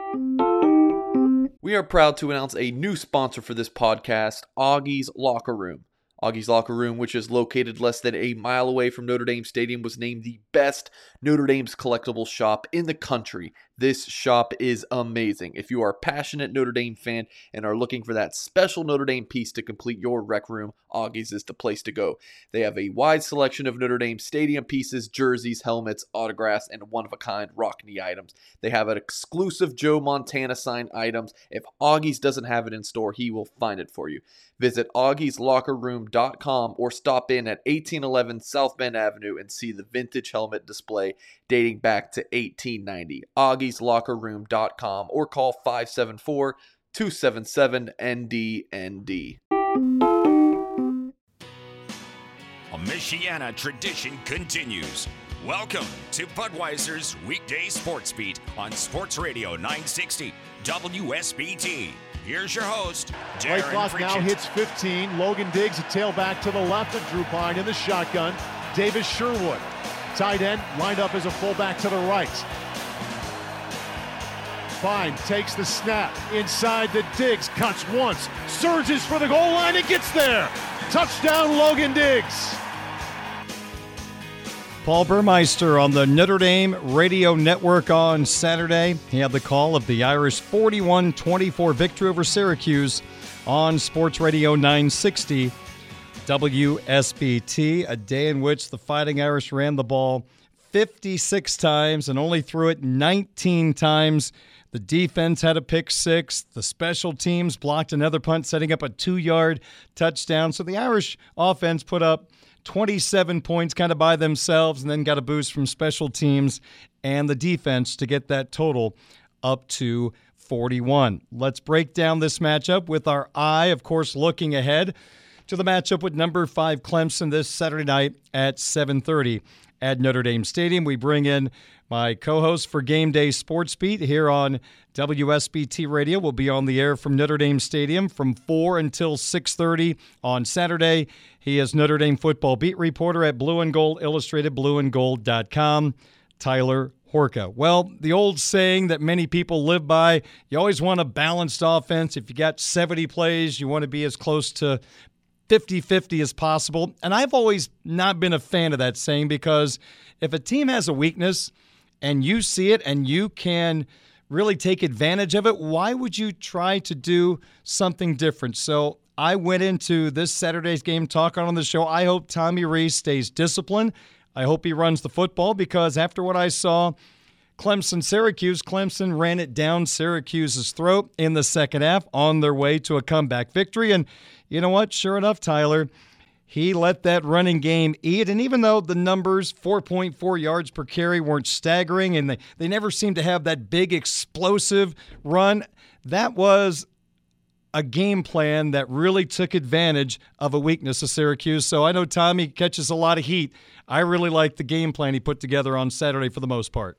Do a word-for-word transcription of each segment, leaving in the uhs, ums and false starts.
We are proud to announce a new sponsor for this podcast, Augie's Locker Room. Augie's Locker Room, which is located less than a mile away from Notre Dame Stadium, was named the best Notre Dame's collectible shop in the country. This shop is amazing. If you are a passionate Notre Dame fan and are looking for that special Notre Dame piece to complete your rec room, Augie's is the place to go. They have a wide selection of Notre Dame stadium pieces, jerseys, helmets, autographs, and one-of-a-kind Rockne items. They have an exclusive Joe Montana signed items. If Augie's doesn't have it in store, he will find it for you. Visit augies locker room dot com or stop in at eighteen eleven South Bend Avenue and see the vintage helmet display dating back to eighteen ninety. augies locker room dot com or call five seven four, two seven seven, N D N D. A Michiana tradition continues. Welcome to Budweiser's weekday sports beat on Sports Radio nine sixty W S B T. Here's your host, Play Darren clock Pritchett. now hits fifteen. Logan Diggs, a tailback to the left of Drew Pine in the shotgun. Davis Sherwood, tight end, lined up as a fullback to the right. Pine takes the snap inside the Diggs, cuts once, surges for the goal line and gets there. Touchdown, Logan Diggs. Paul Burmeister on the Notre Dame Radio Network on Saturday. He had the call of the Irish forty-one twenty-four victory over Syracuse on Sports Radio nine sixty W S B T, a day in which the Fighting Irish ran the ball fifty-six times and only threw it nineteen times. The defense had a pick six. The special teams blocked another punt, setting up a two-yard touchdown. So the Irish offense put up twenty-seven points kind of by themselves and then got a boost from special teams and the defense to get that total up to forty-one. Let's break down this matchup with our eye, of course, looking ahead to the matchup with number five Clemson this Saturday night at seven thirty at Notre Dame Stadium. We bring in my co-host for Game Day Sports Beat here on W S B T Radio. Will be on the air from Notre Dame Stadium from four until six thirty on Saturday. He is Notre Dame football beat reporter at Blue and Gold Illustrated, blue and gold dot com, Tyler Horka. Well, the old saying that many people live by, you always want a balanced offense. If you got seventy plays, you want to be as close to fifty-fifty as possible. And I've always not been a fan of that saying because if a team has a weakness and you see it and you can really take advantage of it, why would you try to do something different? So I went into this Saturday's game talking on the show. I hope Tommy Rees stays disciplined. I hope he runs the football because after what I saw, Clemson-Syracuse, Clemson ran it down Syracuse's throat in the second half on their way to a comeback victory. And you know what? Sure enough, Tyler, he let that running game eat. And even though the numbers, four point four yards per carry, weren't staggering and they, they never seemed to have that big explosive run, that was a game plan that really took advantage of a weakness of Syracuse. So I know Tommy catches a lot of heat. I really like the game plan he put together on Saturday for the most part.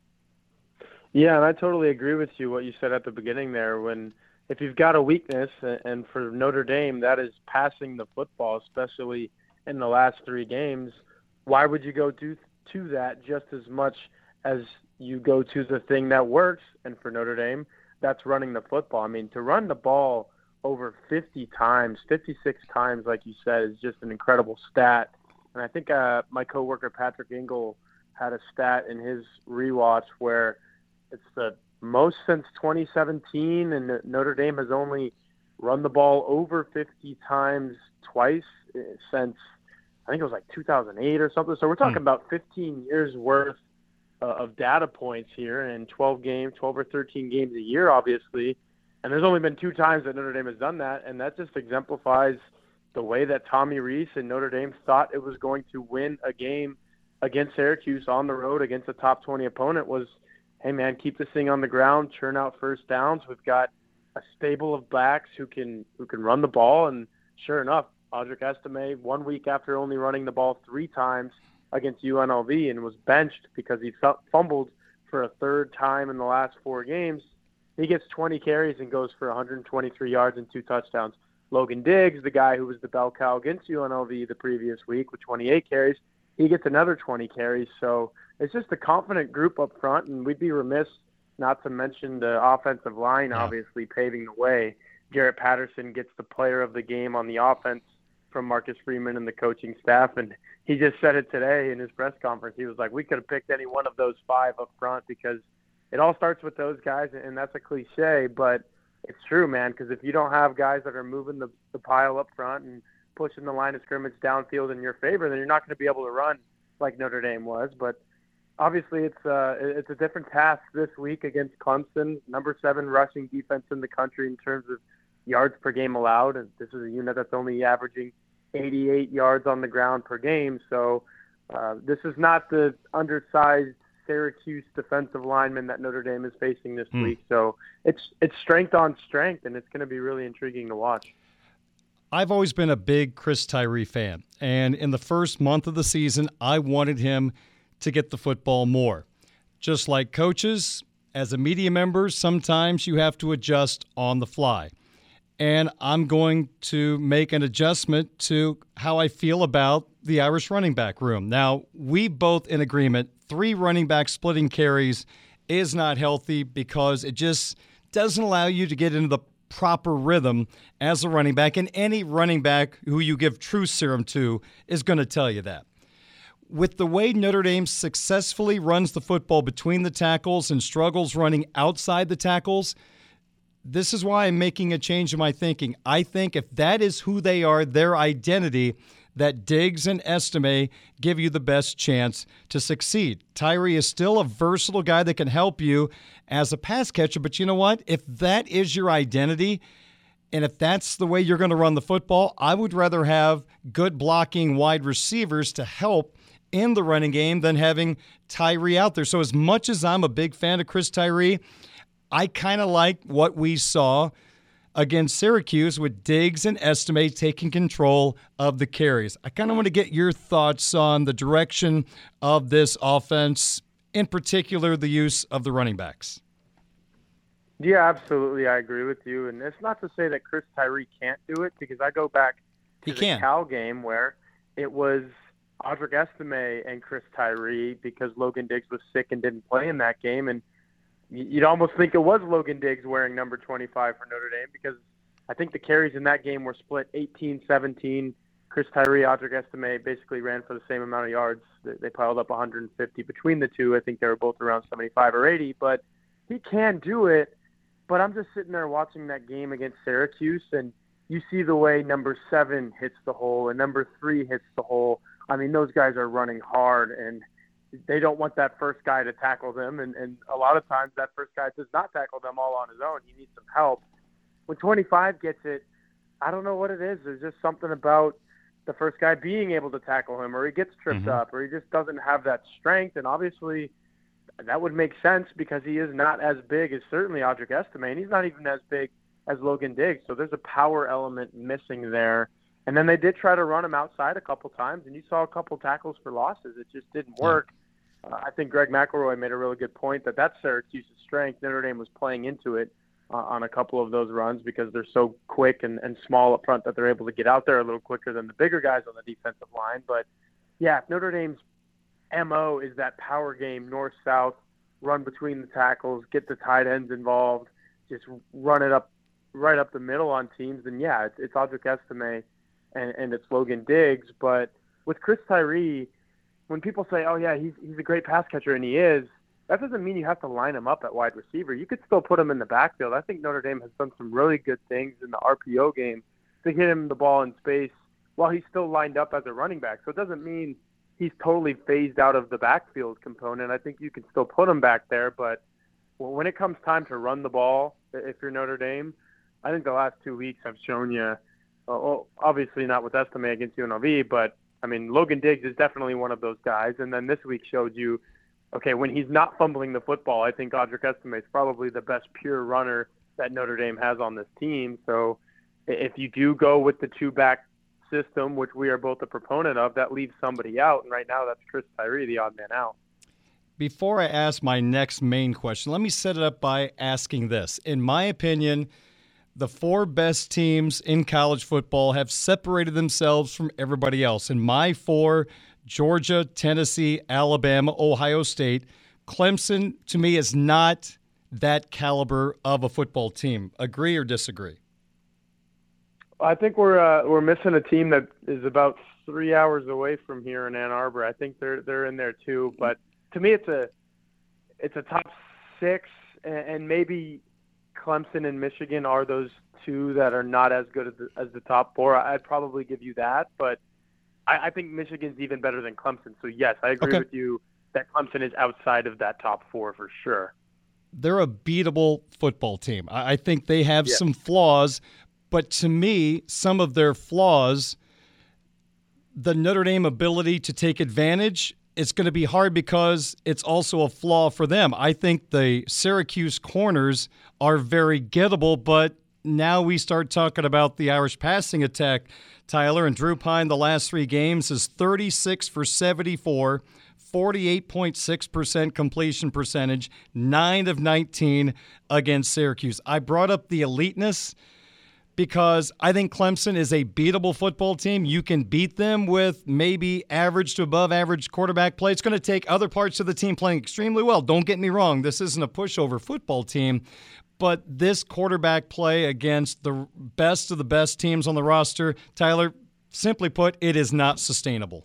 Yeah, and I totally agree with you, what you said at the beginning there. When if you've got a weakness, and for Notre Dame, that is passing the football, especially in the last three games, why would you go do to that just as much as you go to the thing that works? And for Notre Dame, that's running the football. I mean, to run the ball over fifty times, fifty-six times, like you said, is just an incredible stat. And I think uh, my coworker Patrick Engel had a stat in his rewatch where it's the most since twenty seventeen, and Notre Dame has only run the ball over fifty times twice since, I think it was like two thousand eight or something. So we're talking mm. about fifteen years worth uh, of data points here in twelve games, twelve or thirteen games a year, obviously. And there's only been two times that Notre Dame has done that, and that just exemplifies the way that Tommy Rees and Notre Dame thought it was going to win a game against Syracuse on the road against a top twenty opponent was, hey, man, keep this thing on the ground, churn out first downs. We've got a stable of backs who can who can run the ball. And sure enough, Audric Estime, one week after only running the ball three times against U N L V and was benched because he fumbled for a third time in the last four games, he gets twenty carries and goes for one hundred twenty-three yards and two touchdowns. Logan Diggs, the guy who was the bell cow against U N L V the previous week with twenty-eight carries, he gets another twenty carries. So it's just a confident group up front, and we'd be remiss not to mention the offensive line, Yeah. obviously paving the way. Jarrett Patterson gets the player of the game on the offense from Marcus Freeman and the coaching staff, and he just said it today in his press conference. He was like, we could have picked any one of those five up front because it all starts with those guys, and that's a cliche, but it's true, man, because if you don't have guys that are moving the, the pile up front and pushing the line of scrimmage downfield in your favor, then you're not going to be able to run like Notre Dame was. But obviously it's uh, it's a different task this week against Clemson, number seven rushing defense in the country in terms of yards per game allowed, and this is a unit that's only averaging eighty-eight yards on the ground per game. So uh, this is not the undersized Syracuse defensive lineman that Notre Dame is facing this Hmm. week. So it's it's strength on strength, and it's going to be really intriguing to watch. I've always been a big Chris Tyree fan, and in the first month of the season, I wanted him to get the football more. Just like coaches, as a media member, sometimes you have to adjust on the fly. And I'm going to make an adjustment to how I feel about the Irish running back room. Now, we both in agreement, three running backs splitting carries is not healthy because it just doesn't allow you to get into the proper rhythm as a running back, and any running back who you give true serum to is going to tell you that. With the way Notre Dame successfully runs the football between the tackles and struggles running outside the tackles, this is why I'm making a change in my thinking. I think if that is who they are, their identity, that Diggs and Estime give you the best chance to succeed. Tyree is still a versatile guy that can help you as a pass catcher, but you know what? If that is your identity, and if that's the way you're going to run the football, I would rather have good blocking wide receivers to help in the running game than having Tyree out there. So as much as I'm a big fan of Chris Tyree, I kind of like what we saw against Syracuse with Diggs and Estime taking control of the carries. I kind of want to get your thoughts on the direction of this offense, in particular the use of the running backs. Yeah, absolutely. I agree with you. And it's not to say that Chris Tyree can't do it, because I go back to He the can. Cal game where it was Audric Estime and Chris Tyree because Logan Diggs was sick and didn't play in that game. And you'd almost think it was Logan Diggs wearing number twenty-five for Notre Dame, because I think the carries in that game were split eighteen seventeen. Chris Tyree, Audric Estime basically ran for the same amount of yards. They piled up one hundred fifty between the two. I think they were both around seventy-five or eighty, but he can do it. But I'm just sitting there watching that game against Syracuse, and you see the way number seven hits the hole and number three hits the hole. I mean, those guys are running hard, and they don't want that first guy to tackle them, and, and a lot of times that first guy does not tackle them all on his own. He needs some help. When twenty-five gets it, I don't know what it is. There's just something about the first guy being able to tackle him, or he gets tripped Mm-hmm. up, or he just doesn't have that strength. And obviously that would make sense because he is not as big as certainly Audric Estime, and he's not even as big as Logan Diggs. So there's a power element missing there. And then they did try to run him outside a couple times, and you saw a couple tackles for losses. It just didn't work. Uh, I think Greg McElroy made a really good point that that's Syracuse's strength. Notre Dame was playing into it uh, on a couple of those runs because they're so quick and, and small up front that they're able to get out there a little quicker than the bigger guys on the defensive line. But, yeah, if Notre Dame's M O is that power game, north-south, run between the tackles, get the tight ends involved, just run it up right up the middle on teams, then, yeah, it's, it's Audric Estime and, and it's Logan Diggs. But with Chris Tyree, when people say, oh, yeah, he's he's a great pass catcher, and he is, that doesn't mean you have to line him up at wide receiver. You could still put him in the backfield. I think Notre Dame has done some really good things in the R P O game to get him the ball in space while he's still lined up as a running back. So it doesn't mean he's totally phased out of the backfield component. I think you can still put him back there, but when it comes time to run the ball, if you're Notre Dame, I think the last two weeks have shown you, uh, obviously not with Estime against U N L V, but I mean, Logan Diggs is definitely one of those guys. And then this week showed you, okay, when he's not fumbling the football, I think Audric Estime is probably the best pure runner that Notre Dame has on this team. So if you do go with the two-back system, which we are both a proponent of, that leaves somebody out. And right now that's Chris Tyree, the odd man out. Before I ask my next main question, let me set it up by asking this. In my opinion, the four best teams in college football have separated themselves from everybody else. And my four, Georgia, Tennessee, Alabama, Ohio State. Clemson, to me, is not that caliber of a football team. Agree or disagree? I think we're uh, we're missing a team that is about three hours away from here in Ann Arbor. I think they're they're in there too. But to me, it's a it's a top six, and maybe Clemson and Michigan are those two that are not as good as the, as the top four. I'd probably give you that, but I, I think Michigan's even better than Clemson. So yes, I agree okay. with you that Clemson is outside of that top four for sure. They're a beatable football team. I, I think they have yeah. some flaws. But to me, some of their flaws, the Notre Dame ability to take advantage, it's going to be hard because it's also a flaw for them. I think the Syracuse corners are very gettable, but now we start talking about the Irish passing attack, Tyler, and Drew Pine the last three games is thirty-six for seventy-four, forty-eight point six percent completion percentage, nine of nineteen against Syracuse. I brought up the eliteness because I think Clemson is a beatable football team. You can beat them with maybe average to above average quarterback play. It's going to take other parts of the team playing extremely well. Don't get me wrong. This isn't a pushover football team, but this quarterback play against the best of the best teams on the roster, Tyler, simply put, it is not sustainable.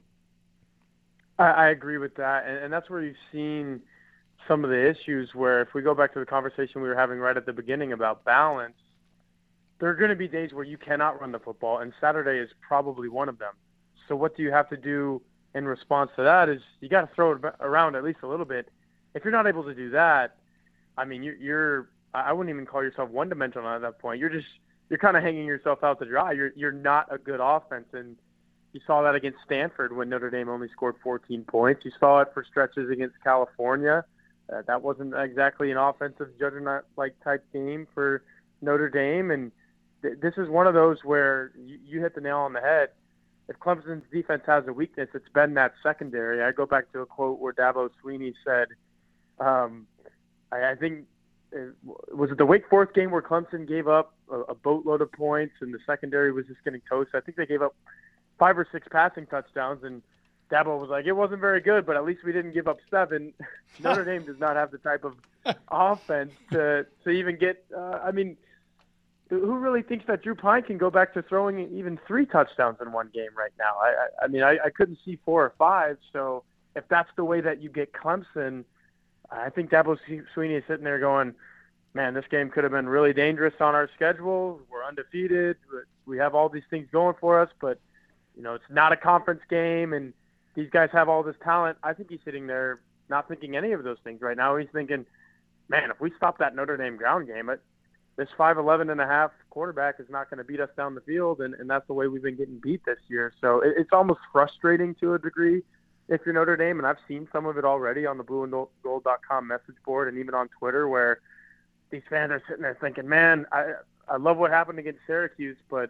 I, I agree with that, and, and that's where you've seen some of the issues where if we go back to the conversation we were having right at the beginning about balance, there are going to be days where you cannot run the football, and Saturday is probably one of them. So what do you have to do in response to that is you got to throw it around at least a little bit. If you're not able to do that, I mean, you're, you're I wouldn't even call yourself one-dimensional at that point. You're just you're kind of hanging yourself out to dry. You're you're not a good offense, and you saw that against Stanford when Notre Dame only scored fourteen points. You saw it for stretches against California. Uh, that wasn't exactly an offensive juggernaut-like type game for Notre Dame, and this is one of those where you, you hit the nail on the head. If Clemson's defense has a weakness, it's been that secondary. I go back to a quote where Dabo Swinney said, um, I, I think, it, was it the Wake Forest game where Clemson gave up a, a boatload of points and the secondary was just getting toasted? I think they gave up five or six passing touchdowns, and Dabo was like, it wasn't very good, but at least we didn't give up seven. Notre Dame does not have the type of offense to, to even get uh, – I mean – who really thinks that Drew Pine can go back to throwing even three touchdowns in one game right now? I, I, I mean, I, I couldn't see four or five. So if that's the way that you get Clemson, I think Dabo Swinney is sitting there going, man, this game could have been really dangerous on our schedule. We're undefeated. We have all these things going for us, but, you know, it's not a conference game, and these guys have all this talent. I think he's sitting there not thinking any of those things right now. He's thinking, man, if we stop that Notre Dame ground game, it, this five eleven and a half quarterback is not going to beat us down the field, and, and that's the way we've been getting beat this year. So it, it's almost frustrating to a degree if you're Notre Dame, and I've seen some of it already on the blue and gold dot com message board and even on Twitter where these fans are sitting there thinking, man, I, I love what happened against Syracuse, but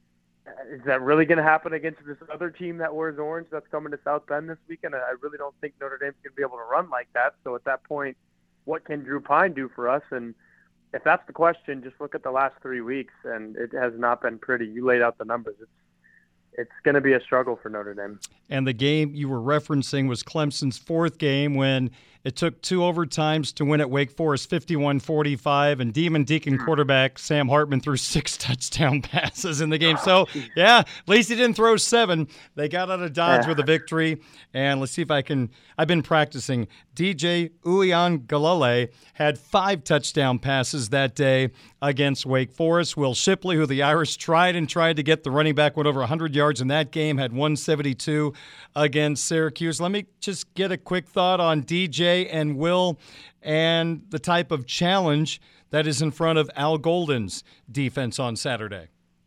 is that really going to happen against this other team that wears orange that's coming to South Bend this weekend? I really don't think Notre Dame's going to be able to run like that. So at that point, what can Drew Pine do for us? And if that's the question, just look at the last three weeks, and it has not been pretty. You laid out the numbers. It's it's going to be a struggle for Notre Dame. And the game you were referencing was Clemson's fourth game when it took two overtimes to win at Wake Forest, fifty-one forty-five, and Demon Deacon quarterback Sam Hartman threw six touchdown passes in the game. So, yeah, at least he didn't throw seven. They got out of Dodge with a victory. And let's see if I can – I've been practicing. D J Uiagalelei had five touchdown passes that day against Wake Forest. Will Shipley, who the Irish tried and tried to get the running back, went over one hundred yards in that game, had one seventy-two against Syracuse. Let me just get a quick thought on D J and Will and the type of challenge that is in front of Al Golden's defense on Saturday.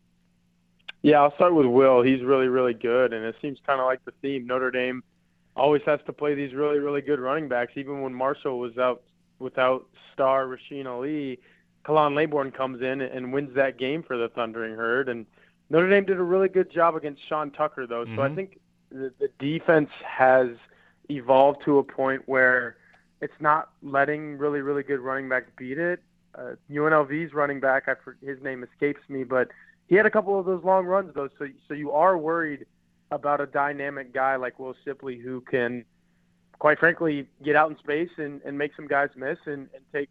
Yeah, I'll start with Will. He's really, really good, and it seems kind of like the theme. Notre Dame always has to play these really, really good running backs. Even when Marshall was out without star Rasheen Ali, Kalan Laybourne comes in and wins that game for the Thundering Herd. And Notre Dame did a really good job against Sean Tucker, though. Mm-hmm. So I think the, the defense has evolved to a point where it's not letting really, really good running backs beat it. Uh, U N L V's running back, I, his name escapes me, but he had a couple of those long runs, though. So, so you are worried about a dynamic guy like Will Shipley who can, quite frankly, get out in space and, and make some guys miss and, and take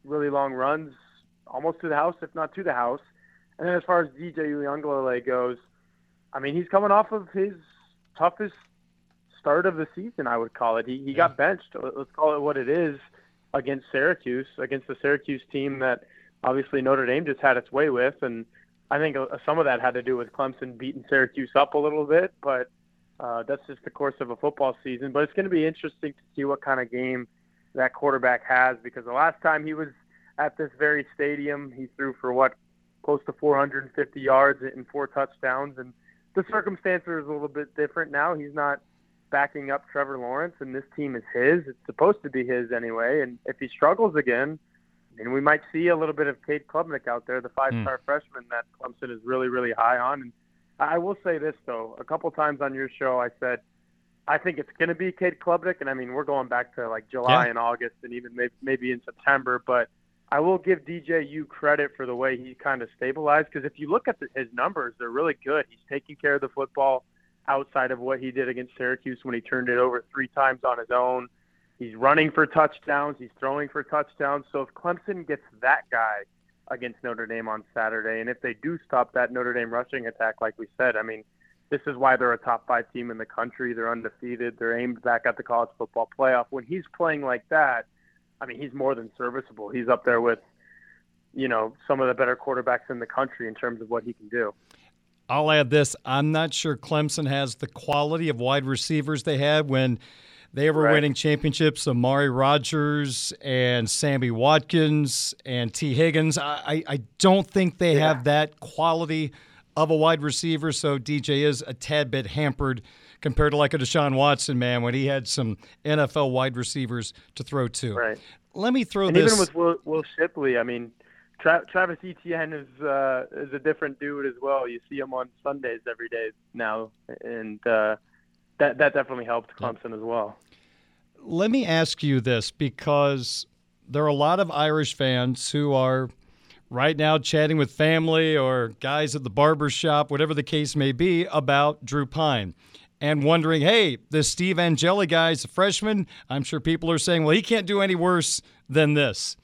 really long runs, almost to the house, if not to the house. And then as far as D J Uiagalelei goes, I mean, he's coming off of his toughest start of the season, I would call it. He he yeah. got benched, let's call it what it is, against Syracuse, against the Syracuse team that obviously Notre Dame just had its way with. And I think some of that had to do with Clemson beating Syracuse up a little bit, but uh, that's just the course of a football season. But it's going to be interesting to see what kind of game that quarterback has, because the last time he was at this very stadium, he threw for what, close to four hundred fifty yards and four touchdowns. And the circumstances are a little bit different now. He's not backing up Trevor Lawrence, and this team is his. It's supposed to be his anyway. And if he struggles again, I mean, we might see a little bit of Cade Klubnik out there, the five-star mm. freshman that Clemson is really, really high on. And I will say this, though. A couple times on your show I said, I think it's going to be Cade Klubnik. And, I mean, we're going back to, like, July yeah. and August and even maybe, maybe in September. But I will give D J U credit for the way he kind of stabilized, because if you look at the, his numbers, they're really good. He's taking care of the football outside of what he did against Syracuse when he turned it over three times on his own. He's running for touchdowns. He's throwing for touchdowns. So if Clemson gets that guy against Notre Dame on Saturday, and if they do stop that Notre Dame rushing attack, like we said, I mean, this is why they're a top five team in the country. They're undefeated. They're aimed back at the college football playoff. When he's playing like that, I mean, he's more than serviceable. He's up there with, you know, some of the better quarterbacks in the country in terms of what he can do. I'll add this. I'm not sure Clemson has the quality of wide receivers they had when they were right. winning championships. Amari Rodgers and Sammy Watkins and T. Higgins. I, I don't think they yeah. have that quality of a wide receiver, so D J is a tad bit hampered compared to like a Deshaun Watson, man, when he had some N F L wide receivers to throw to. Right. Let me throw and this. Even with Will, Will Shipley, I mean, Tra- Travis Etienne is uh, is a different dude as well. You see him on Sundays every day now, and uh, that that definitely helped Clemson as well. Let me ask you this, because there are a lot of Irish fans who are right now chatting with family or guys at the barber shop, whatever the case may be, about Drew Pyne and wondering, hey, this Steve Angeli guy's a freshman. I'm sure people are saying, well, he can't do any worse than this.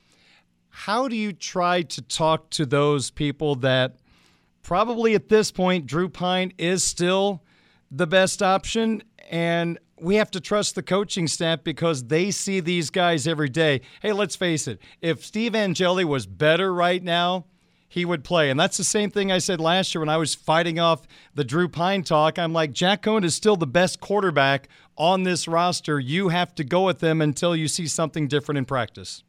How do you try to talk to those people that probably at this point Drew Pyne is still the best option, and we have to trust the coaching staff because they see these guys every day? Hey, let's face it. If Steve Angeli was better right now, he would play. And that's the same thing I said last year when I was fighting off the Drew Pyne talk. I'm like, Jack Cohen is still the best quarterback on this roster. You have to go with them until you see something different in practice.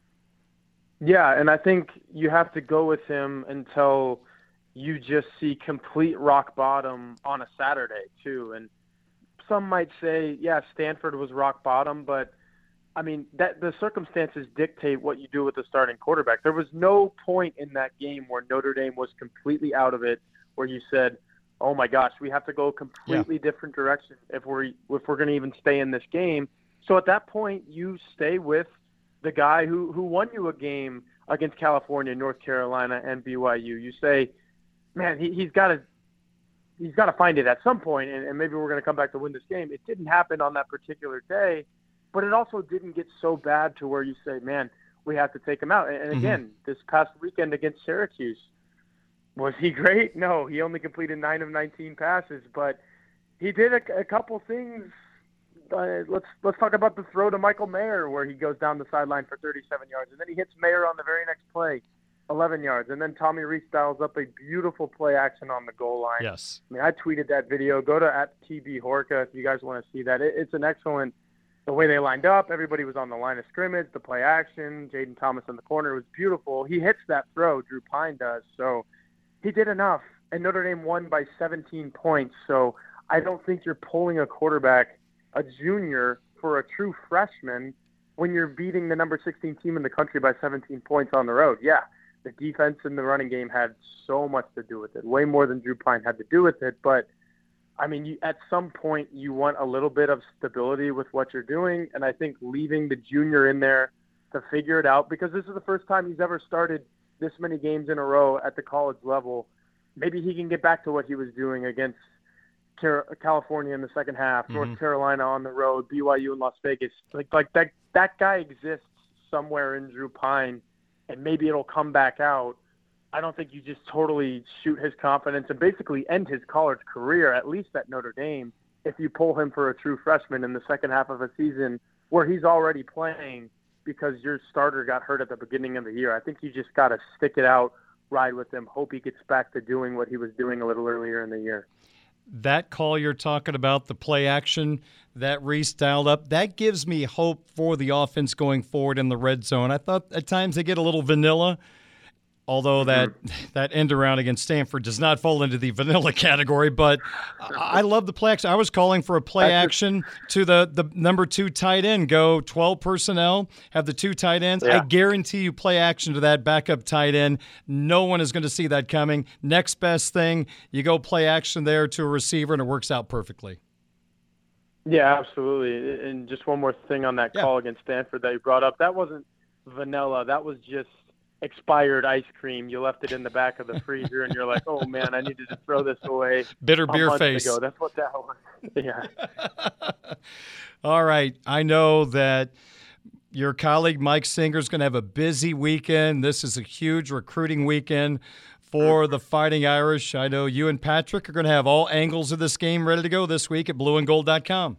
Yeah, and I think you have to go with him until you just see complete rock bottom on a Saturday, too. And some might say, yeah, Stanford was rock bottom, but, I mean, that the circumstances dictate what you do with the starting quarterback. There was no point in that game where Notre Dame was completely out of it, where you said, oh, my gosh, we have to go a completely yeah. different direction if we're, if we're going to even stay in this game. So at that point, you stay with the guy who, who won you a game against California, North Carolina, and B Y U. You say, man, he, he's got to he's got to find it at some point, and, and maybe we're going to come back to win this game. It didn't happen on that particular day, but it also didn't get so bad to where you say, man, we have to take him out. And, and again, mm-hmm. this past weekend against Syracuse, was he great? No, he only completed nine of nineteen passes, but he did a, a couple things. Uh, let's let's talk about the throw to Michael Mayer where he goes down the sideline for thirty-seven yards, and then he hits Mayer on the very next play, eleven yards, and then Tommy Rees dials up a beautiful play action on the goal line. Yes. I mean, I tweeted that video. Go to at T B Horka if you guys want to see that. It, it's an excellent – the way they lined up. Everybody was on the line of scrimmage, the play action, Jaden Thomas in the corner. It was beautiful. He hits that throw, Drew Pyne does. So he did enough, and Notre Dame won by seventeen points. So I don't think you're pulling a quarterback – a junior for a true freshman when you're beating the number sixteen team in the country by seventeen points on the road. Yeah, the defense and the running game had so much to do with it, way more than Drew Pyne had to do with it. But, I mean, you, at some point you want a little bit of stability with what you're doing, and I think leaving the junior in there to figure it out, because this is the first time he's ever started this many games in a row at the college level. Maybe he can get back to what he was doing against California in the second half, mm-hmm. North Carolina on the road, B Y U in Las Vegas. Like like that that guy exists somewhere in Drew Pyne, and maybe it'll come back out, I don't think you just totally shoot his confidence and basically end his college career, at least at Notre Dame, if you pull him for a true freshman in the second half of a season where he's already playing because your starter got hurt at the beginning of the year. I think you just got to stick it out, ride with him, hope he gets back to doing what he was doing a little earlier in the year. That call you're talking about, the play action that Reese dialed up, that gives me hope for the offense going forward in the red zone. I thought at times they get a little vanilla, although that that end around against Stanford does not fall into the vanilla category. But I love the play action. I was calling for a play action to the, the number two tight end. Go twelve personnel, have the two tight ends. Yeah. I guarantee you play action to that backup tight end. No one is going to see that coming. Next best thing, you go play action there to a receiver, and it works out perfectly. Yeah, absolutely. And just one more thing on that yeah. call against Stanford that you brought up. That wasn't vanilla. That was just expired ice cream. You left it in the back of the freezer, and you're like, "Oh man, I needed to throw this away." Bitter beer face. Ago. That's what that was. Yeah. All right. I know that your colleague Mike Singer is going to have a busy weekend. This is a huge recruiting weekend for the Fighting Irish. I know you and Patrick are going to have all angles of this game ready to go this week at blue and gold dot com.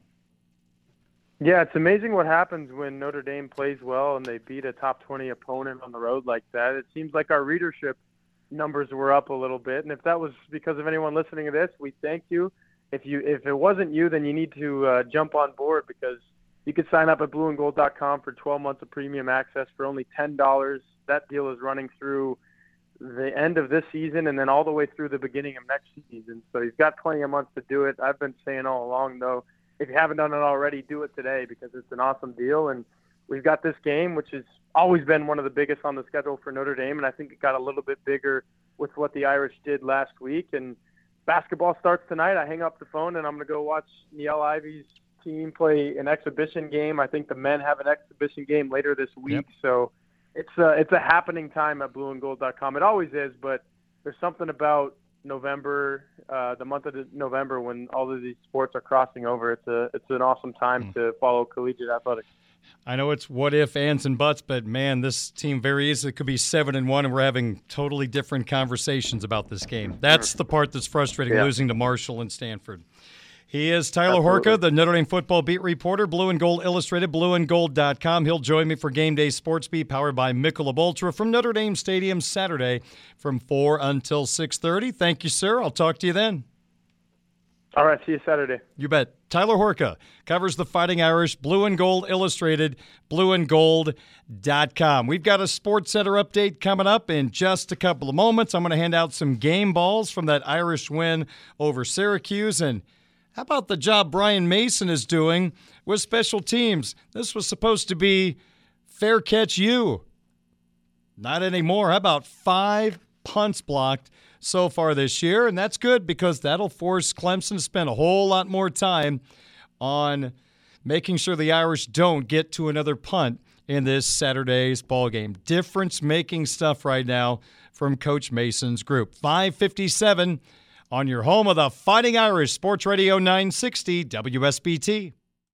Yeah, it's amazing what happens when Notre Dame plays well and they beat a top twenty opponent on the road like that. It seems like our readership numbers were up a little bit, and if that was because of anyone listening to this, we thank you. If you if it wasn't you, then you need to uh, jump on board, because you can sign up at blue and gold dot com for twelve months of premium access for only ten dollars. That deal is running through the end of this season and then all the way through the beginning of next season. So you've got plenty of months to do it. I've been saying all along, though, if you haven't done it already, do it today, because it's an awesome deal. And we've got this game, which has always been one of the biggest on the schedule for Notre Dame, and I think it got a little bit bigger with what the Irish did last week. And basketball starts tonight. I hang up the phone, and I'm going to go watch Niele Ivy's team play an exhibition game. I think the men have an exhibition game later this week. Yep. So it's a, it's a happening time at blue and gold dot com. It always is, but there's something about November, uh, the month of November, when all of these sports are crossing over. It's a it's an awesome time mm. to follow collegiate athletics. I know it's what if, ands, and buts, but man, this team very easily could be seven and one, and we're having totally different conversations about this game. That's the part that's frustrating, yeah. losing to Marshall and Stanford. He is Tyler Absolutely. Horka, the Notre Dame football beat reporter, Blue and Gold Illustrated, blue and gold dot com. He'll join me for Game Day Sports Beat, powered by Michelob Ultra, from Notre Dame Stadium Saturday from four until six thirty. Thank you, sir. I'll talk to you then. All right, see you Saturday. You bet. Tyler Horka covers the Fighting Irish, Blue and Gold Illustrated, blue and gold dot com. We've got a Sports Center update coming up in just a couple of moments. I'm going to hand out some game balls from that Irish win over Syracuse. And how about the job Brian Mason is doing with special teams? This was supposed to be fair catch you. Not anymore. How about five punts blocked so far this year? And that's good, because that'll force Clemson to spend a whole lot more time on making sure the Irish don't get to another punt in this Saturday's ball game. Difference-making stuff right now from Coach Mason's group. five fifty-seven on your home of the Fighting Irish, Sports Radio nine sixty W S B T.